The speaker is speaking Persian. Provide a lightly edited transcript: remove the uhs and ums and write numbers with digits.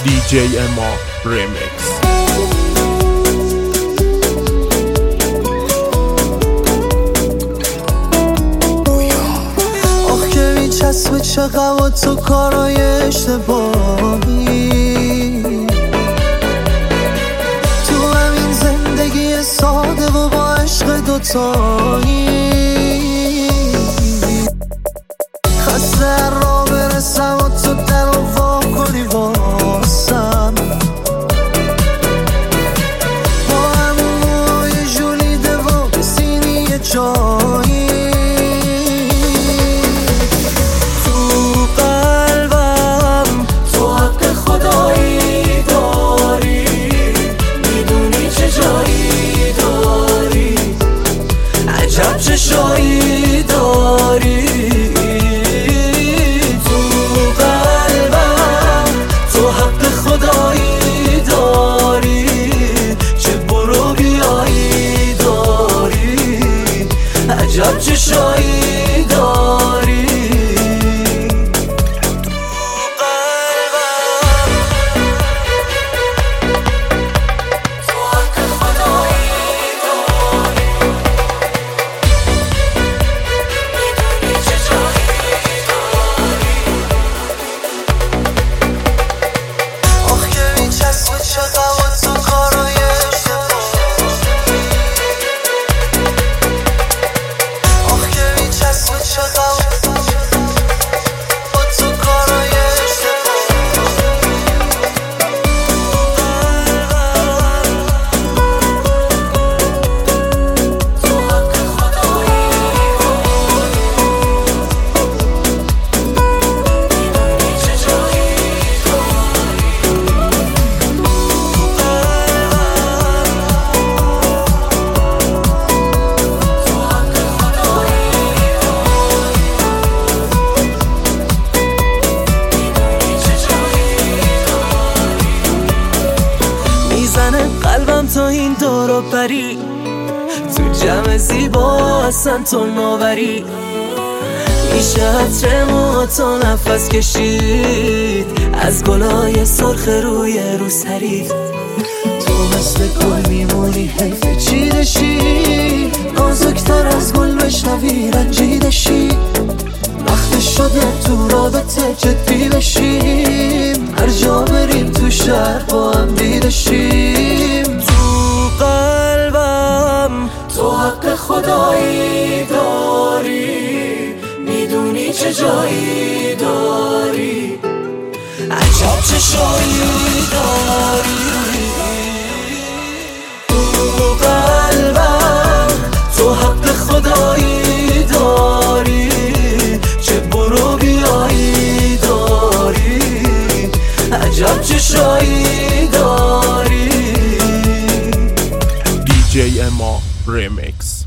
DJ اما ریمیکس. آخ که میچسبه چقدر تو کارای اشتباهی تو همین زندگی ساده و با عشق دوتایی. خسته را برسم و تو در رو وا کنی واسم، با همون موهای جولیده و سینی جایی. تو قلبم تو حق خدایی داری، میدونی چه جایی داری، عجب چه شایی داری. عجب چه شایی داری. قلبم تا این دورو پری، تو جمع زیبا اصلا تو نوبری. میشه عطر موهاتو نفس کشید، از گلای سرخ روی روسری. تو مثل گل میمونی حیف چیدشی، نازکتر از گل بشنوی رنجیدشی. وقت شده تو رابطه جدی بشیم، هر جا بریم تو شهر با هم دیدشیم. تو قلبم تو حق خدایی داری، میدونی چه جایی داری، عجب چه شایی داری. تو قلبم تو حق خدایی داری، چه برو بیایی داری، عجب چه شایی داری. DJ اما ریمیکس.